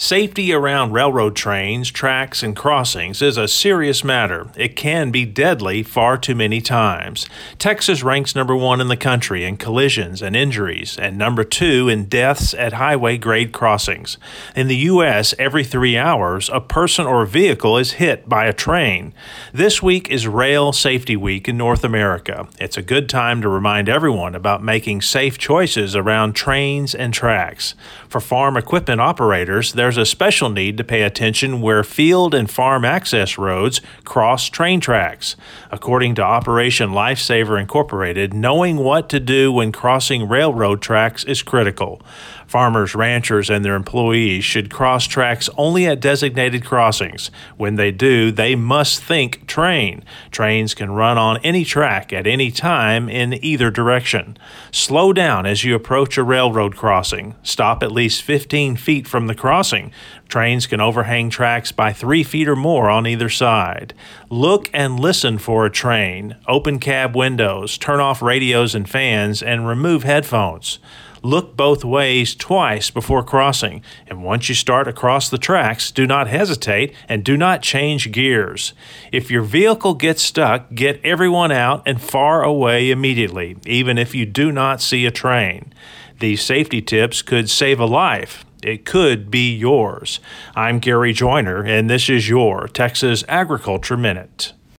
Safety around railroad trains, tracks, and crossings is a serious matter. It can be deadly far too many times. Texas ranks number 1 in the country in collisions and injuries, and number 2 in deaths at highway-grade crossings. In the U.S., every 3 hours, a person or vehicle is hit by a train. This week is Rail Safety Week in North America. It's a good time to remind everyone about making safe choices around trains and tracks. For farm equipment operators, there's a special need to pay attention where field and farm access roads cross train tracks. According to Operation Lifesaver Incorporated, knowing what to do when crossing railroad tracks is critical. Farmers, ranchers, and their employees should cross tracks only at designated crossings. When they do, they must think train. Trains can run on any track at any time in either direction. Slow down as you approach a railroad crossing. Stop at least 15 feet from the crossing. Trains can overhang tracks by 3 feet or more on either side. Look and listen for a train. Open cab windows, turn off radios and fans, and remove headphones. Look both ways twice before crossing, and once you start across the tracks, do not hesitate and do not change gears. If your vehicle gets stuck, get everyone out and far away immediately, even if you do not see a train. These safety tips could save a life. It could be yours. I'm Gary Joyner, and this is your Texas Agriculture Minute.